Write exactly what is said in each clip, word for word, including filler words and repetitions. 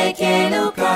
bekeluka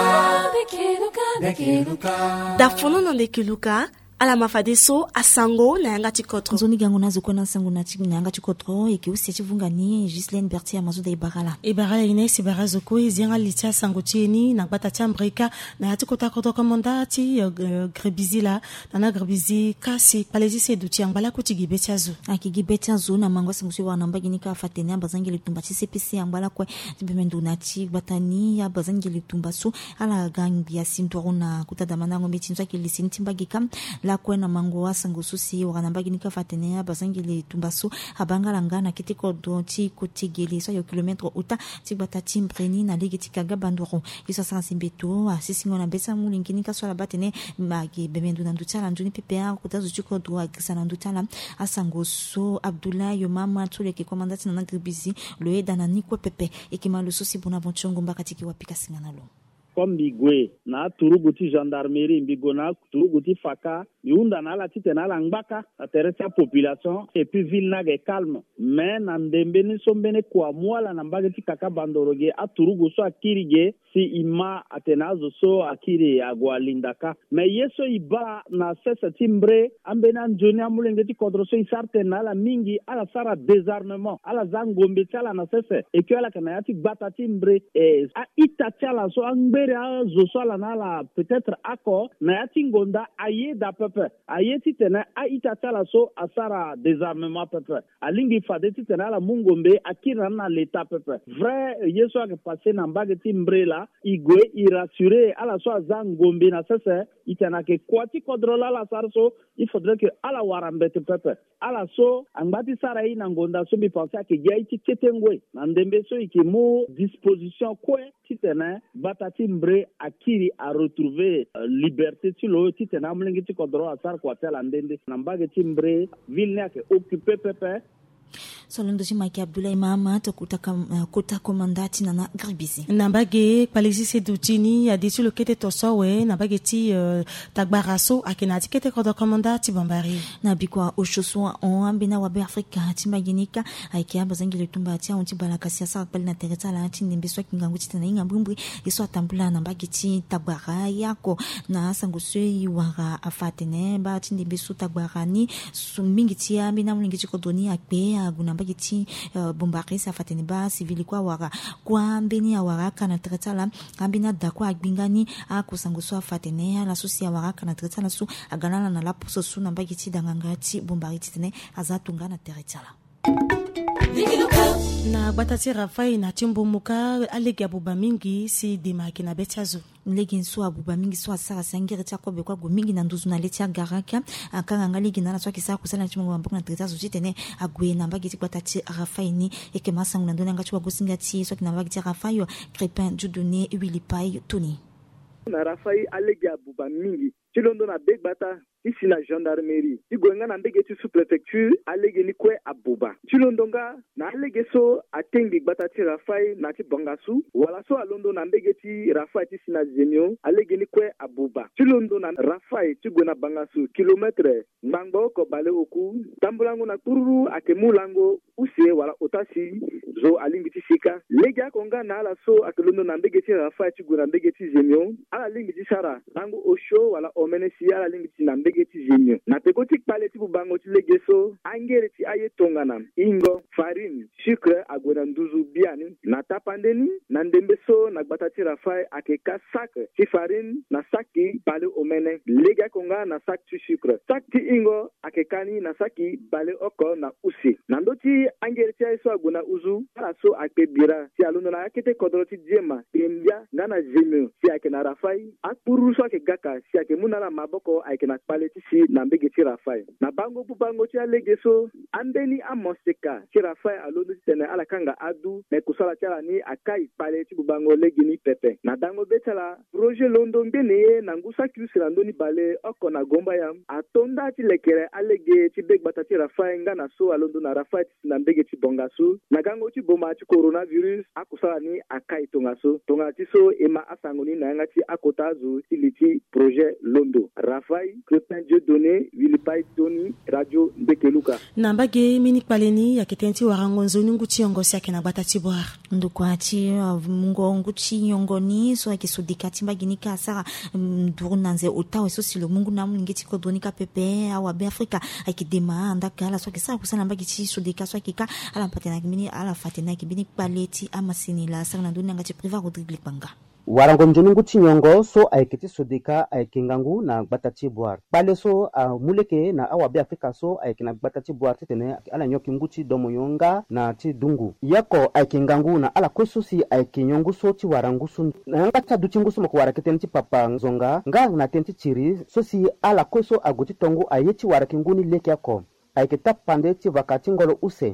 bekeluka bekeluka dafono na bekeluka ala mafadeso asango na yanga chikotro nzoni gango nazo kona sango na chiki na yanga chikotro eki usi chivungani Gislaine Bertier mazuda ibarala ibarala Ines ibarazo ko izianga litia sango chini na bata chambrika na yati kota koto komanda ti grebizila na grebizi kasi palezi se duti ambala ko tigibe chazo akigibe chazo na mango sango si wana mbagi nika fatene bazangi litumba ci C P C ambala ko tibemendo na ti batani ya bazangi litumba so ala gangi ya sintoro na kutadamana ngombe tinzwa kilisini timbagika la kwena mango wasango susi wakanambagi nika fatenea bazangile tumbaso abanga na kitiko donti kotigeli so yo kilometre uta tibata timbreni na ligi tikaga bandoro iso sansimbeto asisingo na besa mulingi nika so la batene magi bemendu na ndutala njuni ppa kutazo chiko do akisana ndutala asango so Abdoulaye mama tule ke komandati na ngribizi le eda na nikwe pepe ekimalo susi bonaventure ngomba katiki wapika singana lo comme Bigwe na turuguti gendarmerie Bigo na turuguti faka yunda na la tite na la ngbaka atéressa population et puis ville na ge calme mais na ndembe ni sombene kwa mwala na mbageti kaka bandoroge a turugu so akirige si ima atenazo so akiri agwalindaka mais yeso iba na sesa timbre ambena njoni amulengeti kodroso isarte na la mingi ala sara désarmement ala zangombe tala na sese et que ala kana yati bata timbre e a itachala so angbe zosala na la peut-être ako na yati ngonda aye da pepe aye titena a itatala so asara désarmement pepe alingi fade titena la mungombe akira na l'état pepe vrai yeso a passé na mbageti mbrela igwe irassurer ala so azangombe na sese itena ke kwati kodrola la sarso il faudrait que ala warambete pepe ala so angbati sara ina ngonda so bi penser que gaiti ketengwe na ndembe so ikimu disposition kwe titena batati mbre akiri a retrouver uh, liberté tilo titena mlingi ti kodro asar kwa tela ndende na mbage timbre ville ne ke occupé pepe solondo si Mike Abdoulaye mama to kutaka uh, kota komandati na na gribizi nambage palezi se dutini ya ditu lokete tosowe nambage ti uh, tagbaraso akena tikete kodo komandati bambari na bikwa oshoso on ambina wa be Afrika timbaginika aikia bazangi letumba tia onti balaka siasa pali na tereta la ati ndembeso kingangu titana inga mbumbu iso atambula nambage ti tagbara yako na sangoswe wara afatene ba ti ndembeso tagbarani sumingi ti ambina mlingi ti kodoni akpe aguna bagiti uh, bombari sa fatene ba civili kwa wara kwa mbeni ya wara kana tretala ambina dakwa agbingani akusango so fatene la sosi ya wara kana tretala su aganala na la poso su na bagiti dangangati bombari titene azatunga na tretala na batati rafai na timbo muka alegi abuba mingi si dimaki na betiazo legi so abuba mingi so asara sangere tia ko be kwa mingi na nduzu na letia garaka akanga ngalegi na so kisa kusala chimo maboko na tretazo jitene agwe na bagiti batati rafai ni eke masangu na ndona ngachwa gosingati so kina bagiti rafai crepin judone wilipai toni na rafai alegi abuba mingi chilondo na big bata ici la gendarmerie igonga na mbege tu sous préfecture alege ni kwe abuba chilondonga na alege so atengi bata ti rafai na ti bangasu wala so alondo na mbege ti rafai ti sina zenio alege ni kwe abuba chilondo na rafai ti gona bangasu kilometre ngbango ko bale oku tambulango na tururu akemulango usie wala otasi zo alingi ti sika lega konga na ala so akelondo na mbege ti rafai ti gona mbege ti zenio ala lingi ti sara lango osho wala omenesi ala lingi ti na mbegeti zinyo na pekoti pale ti bubango ti legeso angere ti aye tongana ingo farine sucre agona nduzu biani na tapandeni na ndembeso na gbata ti rafai akeka sak ti farine na saki bale omene lega konga na sak ti sucre sak ti ingo akekani na saki bale oko na usi na ndo ti angere ti aye so agona uzu ala so akpe bira ti alondo na akete kodro ti diema embia ngana zinyo si ake na rafai akpuru so ake gaka si ake munala maboko ake na pale ti si na mbege ti rafai na bango bu bango ti alege so ambeni amoseka ti rafai alondo ti tene ala kanga adu me kusala ti ala ni akai pale ti bu bango legi ni pepe na dango betala projet londo ngene ye na ngusa kiusi na ndoni bale oko na gomba yam atonda ti lekere alege ti beg bata ti rafai nga na so alondo na rafai ti na mbege ti bongasu na gango ti boma ti coronavirus akusala ni akai tongaso tonga ti so ema asango ni na yanga ti akota zu ti li ti projet londo rafai Saint Dieudonné Wilipay Tony Radio Ndekeluka nambage minik paleni yaketenti warangonzo nguti yongo sake na batati boar ndukwati mungo nguti yongoni so akisudika timbaginika sara ndurunanze utawe so silo mungu namu ngeti kodonika pepe awa be Afrika akidema ndakala so akisara kusana mbagiti sudika so akika ala patena kimini ala fatena kibini paleti amasini la sara na dunia ngati priva Rodrigue Lipanga warango njoningu chinyongo so aiketi sodeka aikingangu na batati boar pale so uh, muleke na awabe Afrika so aikina batati boar tene ala nyoki nguchi domo yonga na ti dungu yako aikingangu na ala kwesusi aikinyongu so ti warangu su na ngata duchingu so mkwarakete ti papa nzonga nga na tenti chiri so si ala kweso aguti tongu ayeti warakinguni leke yako aiketa pande ti vakati ngolo use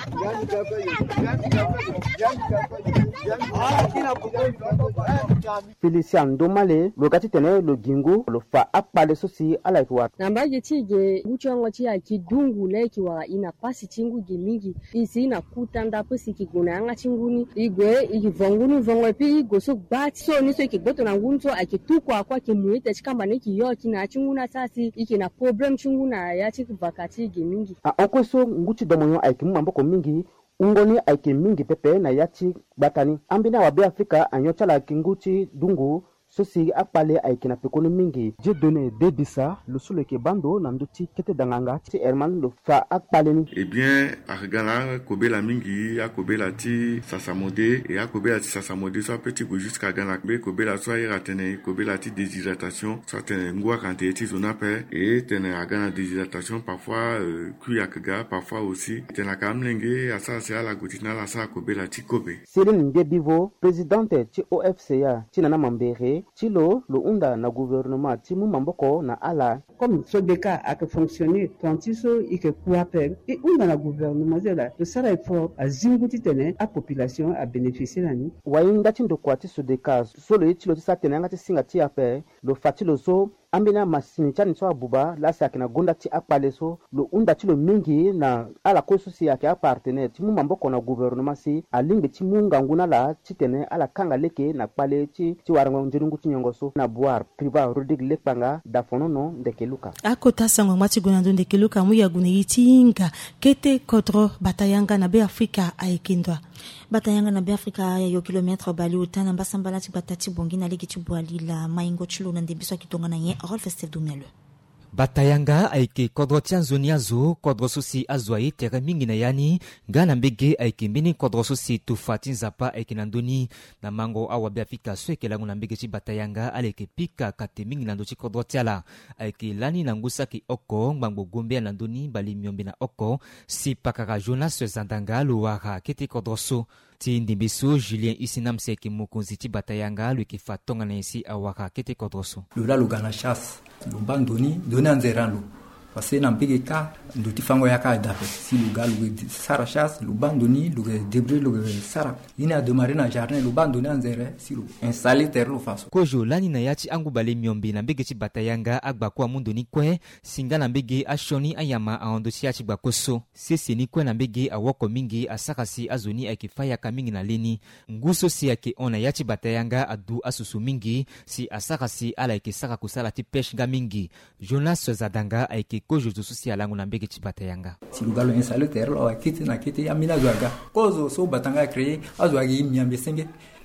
Felician Domale logati tene lo gingu lo fa apale sosi ala ikwat nambaje tige guchongo chi akidungu leki wa ina pasi chingu gimingi isi ina kutanda pasi kiguna anga chinguni igwe igivonguni vongwe pi igoso bati so niso ikigoto na ngunso akitukwa kwa kimuite chikamba neki yo kina chinguna sasi ikina problem chinguna ya chikvakati gimingi a okweso nguchi domonyo aikimu mamboko mingi ungoni aiki mingi pepe na yachi batani ambina wabe Afrika anyochala kinguchi dungu sosi apale aiki na pekoni mingi Dieudonné Debisa lusule ke bando na nduti kete danganga ti Herman lo fa apale ni eh bien argala kobela mingi akobela ti sasamode et akobela ti sasamode so petit go jusqu'à gana be kobela so ira tene kobela ti déshydratation so tene ngwa kanté ti zonape et tene agana déshydratation parfois euh, kuyakga parfois aussi tene kamlenge asa se ala gotina la sa kobela ti kobe Céline Ngebivo présidente ti O F C A ti nana mambere Chilo lo unda na gouvernement timu mamboko na ala comme Sodeka a que fonctionner tantiso ike kuape et unda na gouvernement zela le sara effort a zinguti tene a population a bénéficier nani wainga tindo kwati Sodeka solo itilo ti satene ngati singa ti ape lo fatilo so ambina masini chani so abuba la sakina gonda ti apale so lo unda ti lo mingi na ala koso si yake appartenir ti mu mamboko na gouvernement si alingi ti munga nguna la ti tene ala kanga leke na pale ti ti warango njirungu ti nyongo so na boar priva Rodrigue Lipanga da fonono Ndekeluka akota sango mati gona ndo Ndekeluka mu ya gune yitinga kete kodro batayanga na be Afrika aikindwa batayanga na be Afrika ya yo kilometre bali utana mbasambala ti batati bongi na leki ti bwali la maingo chilo na ndebiswa kitonga na ye Rolf Stefdumelo batayanga aike kodro ti anzoni azo kodro so si azo aye tere mingi na yani nga na mbege aike mbeni kodro so si tufa ti nzapa aike na ndöni na mango awabe afika so ayeke lango na mbege ti batayanga ala yeke pika kate mingi na ndö ti kodro ti ala ayeke lani na ngu saki oko ngbango gombe na ndöni bali miombe na oko si pakaka Jonas Zandanga lo wara kete kodro so ti ndimbi so Julien Isinam si ayeke mokonzi ti batayanga lo yeke fa tongana ye si awara kete kodro so lo la lo ga na chasse lo ba ndöni ndöni anzeran lo parce que na mbege ka ndo ti fango yaka dape si lo ga lo sara chasse lo ba ndöni lo débrouiller lo sara ina a démarrer na jardin lo ba ndöni anzere si lo installer terre lo faso kojo lani na ya ti angu bale miombe na mbege ti batayanga agbako amu ndöni kue singa na mbege ashoni ayama ahondo ti ya ti gbako so sese ni kue na mbege awoko mingi asaka si azoni ayeke fa yaka mingi na leni ngu so si ayeke hon na ya ti batayanga adu asusu mingi si asaka si ala ayeke sara kusala ti pêche nga mingi Jonas Zadanga ayeke kojo zo so si alango na mbege ti batayanga si lo ga lo installer terre lo akiti na kiti amina zo aga kozo so batanga créé azo agi miambe senge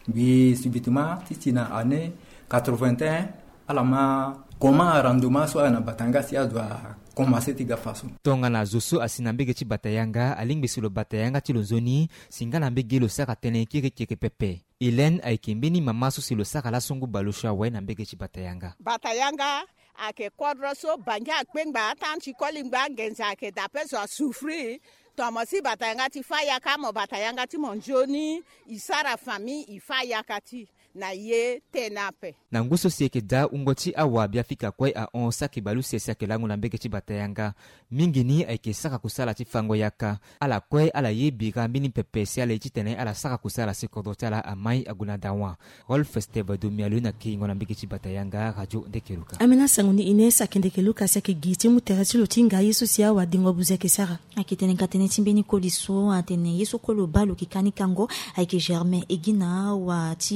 bi subitement titi na année quatre-vingt-un ala ma comment rendement so na batanga si azo commencer ti ga faso tonga na zo so asi na mbege ti batayanga alingbi si lo batayanga ti lo nzoni singa na mbege lo sara tënë kiri kiri pepe Hélène ayeke mbeni mama so si lo sara lasongo balo so awe na mbege ti batayanga batayanga ake kodro so banja akpengba atan ti kolingba ngenza ake dape so souffrir tomo si batayanga ti fa yaka mo batayanga ti mo njoni isara famille ifa yaka ti na ye tenape na ngu so si yeke da ungo ti awa bia fika kue ahon saki balu sesi ayeke lango na mbege ti batayanga mingi ni ayeke sara kusala ti fango yaka ala kue ala ye bira mbeni pepe si ala ye ti tene ala sara kusala si kodro ti ala amai agu na dawa Rolf Stefdumelo na kingo na mbege ti batayanga radio Ndekeluka amena sango ni Ines ayeke Ndekeluka si ayeke gi ti mu tere ti lo ti nga ye so si awa dingo buzu ayeke sara ayeke tene ka tene ti mbeni koli so atene ye so kolo ba lo yeke kani kango ayeke Germain e gi na awa ti ndokua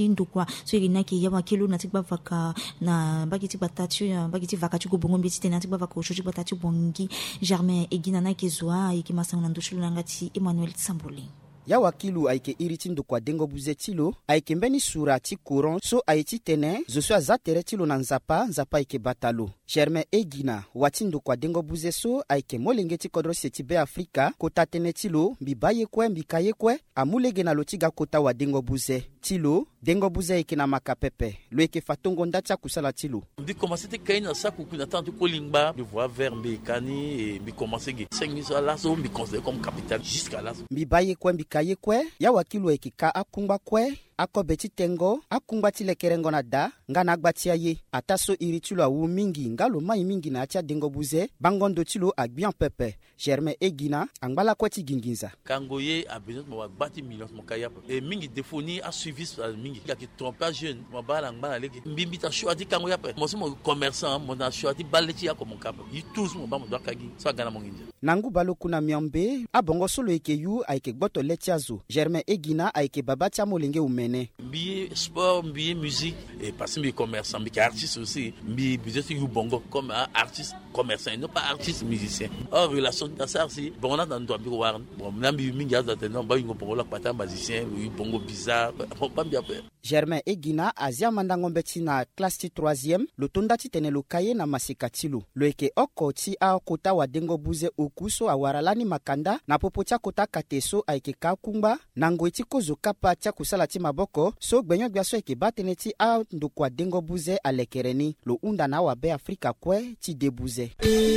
so irina ki ya wakilo na tikba vaka na bagiti batatu bagiti vaka chuko bongo mbiti tena tikba vaka osho tikba tatu bongi Germain Egina na kezwa ikimasa na ndoshulu ngati Emmanuel Tsamboli ya wakilu aike iriti ndo kwa dengo buze tilo aike mbeni sura ti courant so aiti tene zo so azatere tilo na nzapa nzapa aike batalo Germain Egina wati ndo kwa dengo buze so aike molenge ti kodro seti be Afrika kota tene tilo mbibaye kwe mbikaye kwe amulege na lotiga kota wa dengo buze tilo dengo buze aike na makapepe lo eke fatongo ndacha kusala tilo mbi commencé te kaina sa kukuna tantu kolingba de voir vers mbekani et mbi commencé ge cinq mille à la so mbi considéré comme capitale jusqu'à là mbibaye kwe mbikaye kwe ya wakilu ekika akungba kwe ako beti tengo akungba tile kerengo na da ngana agbatia ye ataso iritulo awu mingi ngalo mai mingi na atia dengo buze bangondo tilo agbian pepe Germain Egina angbala kwati ginginza kangoye a besoin de gbati millions mon kaya et mingi defoni a suivi mingi ya ki tromper jeune mo bala ngala leki mbimbi ta choisi kangoya pe mo mo commerçant mo na choisi baleti ya ko mon kapa yi tous mo ba mo doka gi so gana mo nginja nangu balokuna miambe abongo solo ekeyu aike gboto letiazo Germain Egina aike babatia molenge ume Mbi sport, mbi musique et parce que mbi commerçant, mbi artiste aussi, mbi budget yu bongo comme artiste commerçant, non pas artiste musicien. Or relation de ça c'est bon on a dans doit voir bon mbi mingi aza tena ba yu bongo la pata musicien, yu bongo bizarre, pas bien faire. Germain Egina azia mandango mbeti na classe ti troisième, lo tonda ti tene lo kaye na masikatilo. Lo eke oko ti a kota wa dengo buze okuso awaralani makanda na popotia kota kateso aike kakumba nango iti kozo kapa tia kusala ti boko so gbenyo biaso eke bateneti a ndukwa dengo buze alekereni lo unda na wa be Afrika kwe ti debuze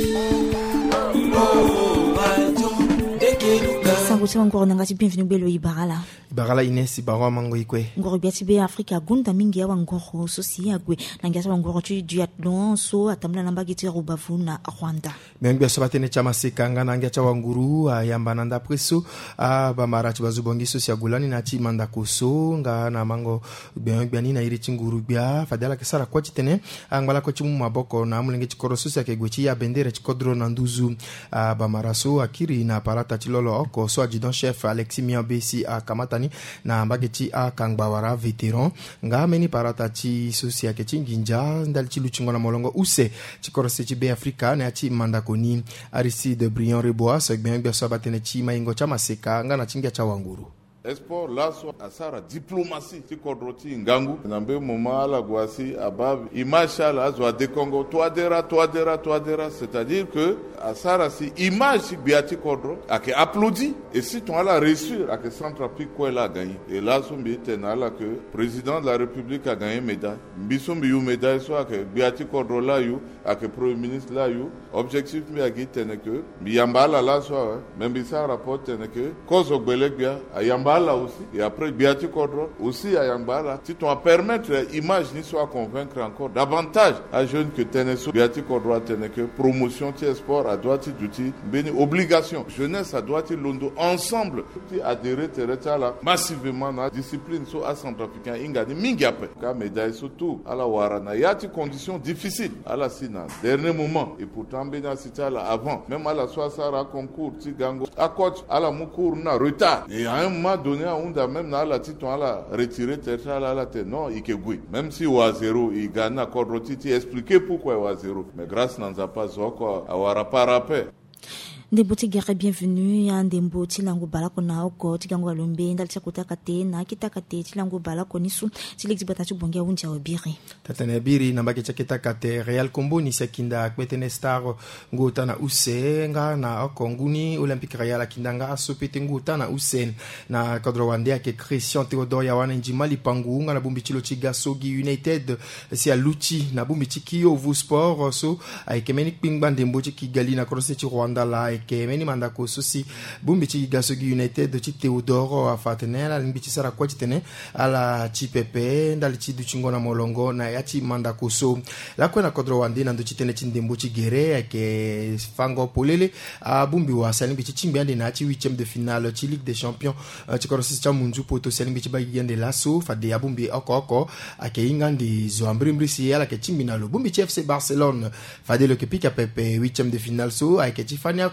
sango tsa ngoro ngati bienvenue belo ibarala ibarala Ines Ibarwa mango ikwe ngoro biati be Afrika gunda mingi ya ngoro so si yagwe nangasa ngoro tu duathlon so atamla namba giti rubavu na Rwanda mengi so batene chama sekanga nanga cha wanguru ayamba nanda preso ba marachi bazubongi so sia gulani na ti manda koso nga na mango bien bien na iri chinguru bia fadala kesara kwa tene angala ko chimu maboko na mulenge chikoro so sia kegwechi ya bendera chikodro na nduzu ba maraso akiri na parata chilolo oko so adjudant chef Alexis Miambesi a kamatani na mbageti a kangbawara veteran nga meni parata chi so sia ke chinginja ndal chi luchingo na molongo use chikoro se chi be Afrika na chi mandakoni arisi de Brian Rebois so bien bien so batene chi maingo chama seka nga na chingia cha wanguru Esport laso asara diplomatie ti kodroti ngangu nambe moma la gwasi abab image la zo de Congo toadera toadera toadera c'est-à-dire que asara si image si biati kodro ake applaudi et si ton ala reçu ake Centrafrique quoi la gagné et là so mbi tenala que président de la République a gagné médaille mbiso mbi yu médaille so ake biati kodro la yu ake premier ministre la yu objectif mi agi tene que mbi yambala la so même bi ça rapport tene que kozo gbelegbia ayamba là aussi et après Biati Kodro aussi à Yambala si tu vas permettre l'image ni soit convaincre encore davantage à jeunes que Teneso Biati Kodro tene que promotion ti sport à droite d'outil béni obligation jeunesse à droite londo ensemble ti adhérer tereta là massivement na discipline so à centrafricain ingadi mingi après ka médaille surtout à la warana yati conditions difficiles à la sina dernier moment et pourtant béni cité là avant même à la soixara concours ti gango à coach à la mukour na retard et à un moment donné à unda même na la titon à la retirer terra la la non ikegui même si wa zéro il gagne à Kodroti ti expliquer pourquoi wa zéro mais grâce n'en pas zoko awara parape ndembo tigere bienvenue ya ndembo tilango balako na oko tigango alombe ndali chakutaka te na kitaka te tilango balako nisu tilexi batatu bongia unja obiri tatene biri nambake chakitaka te Real Kombo ni sekinda kwetene star ngota na use nga na oko nguni Olympique Real kindanga asopete ngota na use na kadro wande ke Christian Theodore ya wana njimali pangu nga na bumbi chilo chigasogi United si aluchi na bumbi chikio vu sport so aikemeni pingba ndembo chikigali na cross chi Rwanda la ke meni mandako susi bumbi chi Gasogi United chi Theodoro afatenela limbichi sara kwa chitene ala chi pepe ndali chi duchingona molongo na yachi mandako so la kwena kodro wandi na ndo chitene chindembo chi gere ke fango polele a bumbi wa salimbi chi chimbi ande na chi huitième de finale chi Ligue des Champions chi korosi cha munju poto salimbi chi bagi yende laso fade ya bumbi oko oko ake ingandi zo ambrimri si ala ke chimbi na lo bumbi chi F C Barcelone fade lo ke pika pepe huitième de finale so ake chi fania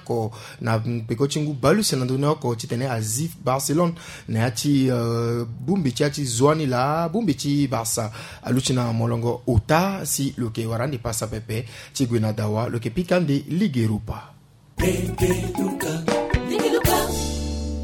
oko na peko chingu balu senandone oko titene azif Barcelone na ati uh, bumbi chati zwani la bumbi chi Barça aluchina molongo ota si loke warandi pasa pepe chigwena dawa loke pikandi Ligue Europa.